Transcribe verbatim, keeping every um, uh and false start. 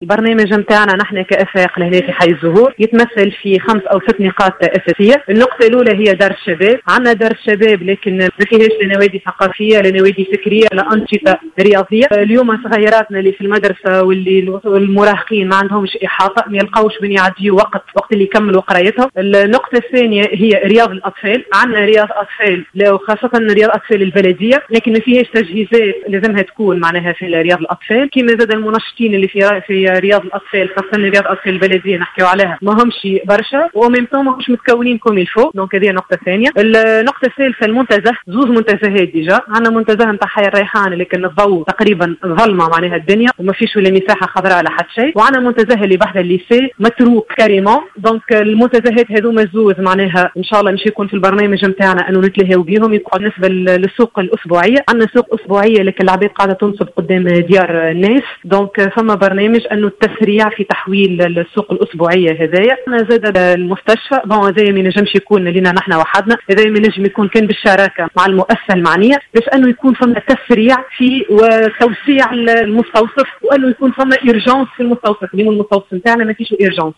البرنامج نتاعنا نحن كأفاق لهنا في حي الزهور يتمثل في خمس أو ست نقاط أساسية. النقطة الأولى هي دار الشباب. عندنا دار الشباب لكن ما فيهاش لا نوادي ثقافية لا نوادي فكرية لا أنشطة رياضية. اليوم صغيراتنا اللي في المدرسة واللي المراهقين ما عندهمش إحاطة، ما يلقاوش بين يعديوا وقت وقت اللي يكملوا قرايتهم. النقطة الثانية هي رياض الأطفال. عندنا رياض أطفال وخاصة رياض أطفال البلدية لكن ما فيهاش تجهيزات لازمها تكون معناها في رياض الأطفال. كما زاد المنشطين اللي في في رياض الأطفال خاصة رياض الأطفال البلدية نحكيو عليها ما همش برشا وميمتون ما همش متكونين كوم الفو. دونك هذه النقطة الثانية. النقطة الثالثة المنتزه، زوز منتزهات ديجا. عندنا منتزه نتاع حي الريحان لكن الضوء تقريبا ظلمة معناها الدنيا وما فيش ولا مساحة خضراء على حد شيء. وعندنا منتزه اللي بعد الليسي متروك كاريمون. دونك المنتزهات هذوما زوز معناها ان شاء الله مش يكون في البرنامج نتاعنا انه نتلهيو بيهم. يكون بالنسبة للسوق الأسبوعية عندنا سوق أسبوعية لكن العباد قاعدة تنصب قدام ديار الناس. دونك ثم برنامج انه التسريع في تحويل السوق الأسبوعية هذايا. زاد المستشفى بون هذايا ما ينجمش يكون لنا نحن وحدنا، هذايا ما ينجم يكون كان بالشراكة مع المؤسسة المعنية باش انه يكون فما تسريع في وتوسيع المستوصف وانه يكون فما ايرجانس في المستوصف. اليوم المستوصف نتاعنا ما فيش ايرجانس